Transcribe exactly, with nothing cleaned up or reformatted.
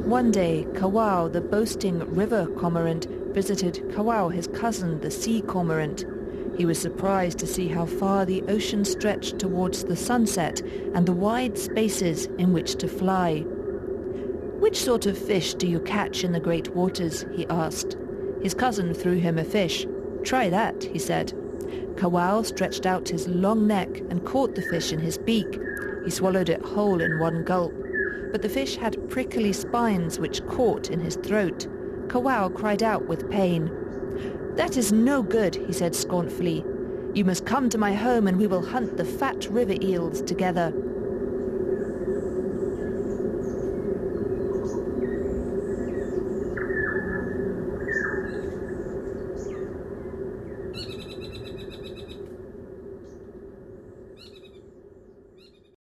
One day, Kawao, the boasting river cormorant, visited Kawao, his cousin, the sea cormorant. He was surprised to see how far the ocean stretched towards the sunset and the wide spaces in which to fly. "Which sort of fish do you catch in the great waters?" he asked. His cousin threw him a fish. "Try that," he said. Kawao stretched out his long neck and caught the fish in his beak. He swallowed it whole in one gulp. But the fish had prickly spines which caught in his throat. Kawao cried out with pain. "That is no good," he said scornfully. "You must come to my home and we will hunt the fat river eels together."